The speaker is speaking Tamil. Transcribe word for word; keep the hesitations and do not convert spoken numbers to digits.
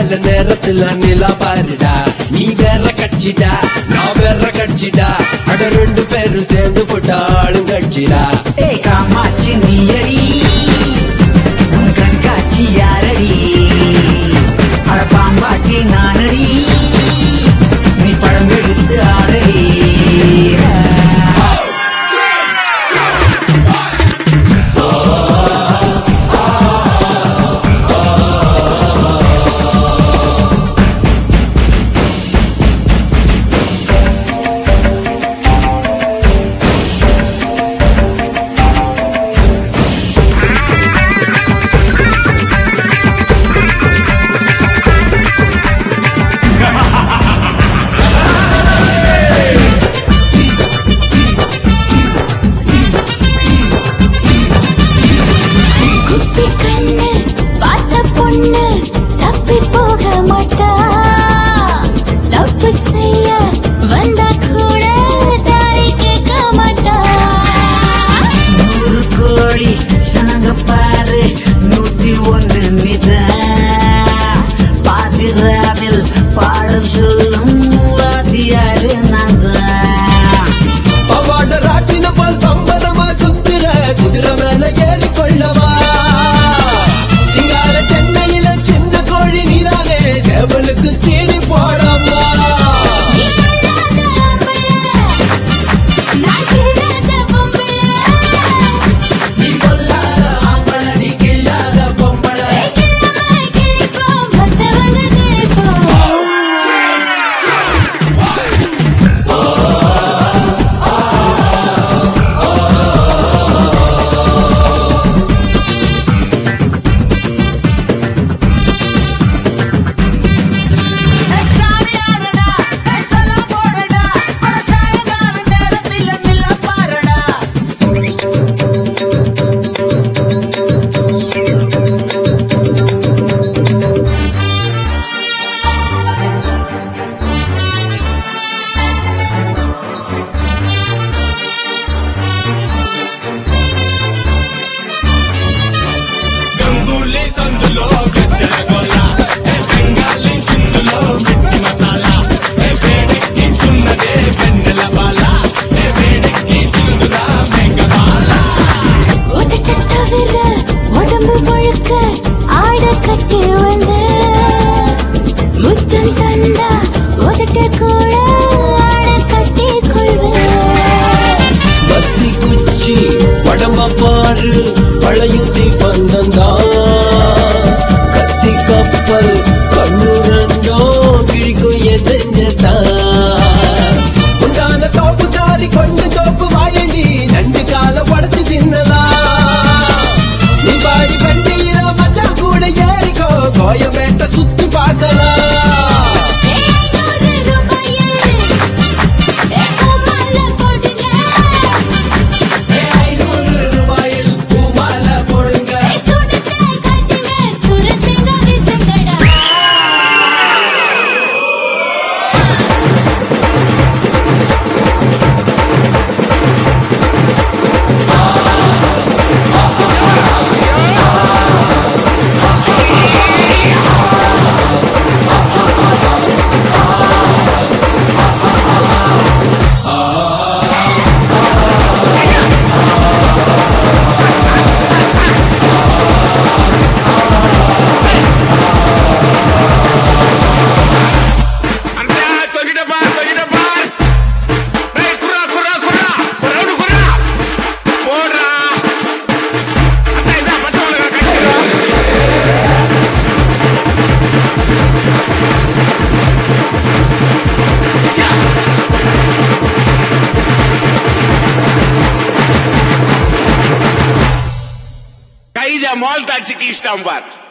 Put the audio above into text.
நல்ல நேரத்துல நிலா பாருடா நீ வேற கட்சிடா நான் வேற கட்சிடா அட ரெண்டு பேரும் சேர்ந்து போட்டாலும் கட்சிடா ஏ காமாட்சி நீயடி உன் கண்காட்சி யாரடி அட பாம்பாட்டி நானடி நீ படம் எடுத்து ஆடடி பாரு நூத்தி ஒண்ணு நிதான் பாதிராவில் பாடம் சொல்லும் வாத்தியாரு நான் பவாட ராட்டின பால் பம்பரமா சுத்துற குதிரை மேல ஏறி கொள்ளவா சிங்கார சென்னையில சின்ன கோழி நீதானே சேவலுக்கு தீனி போடமா பாரு பழையுத்தி பந்தந்தா கத்தி கப்பல் கண்ணு ரெண்டோ கிழிக்கும் எதா உண்டான தோப்பு தாரி கொண்டு தோப்பு வாயண்டி ரெண்டு கால படைச்சு தின்னதா நீ பாடி வண்டியில மச்சா கூட ஏறிக்கோ கோயம்பேட்டை சுத்தி பார்க்கலாம் Molta ciclista un bar.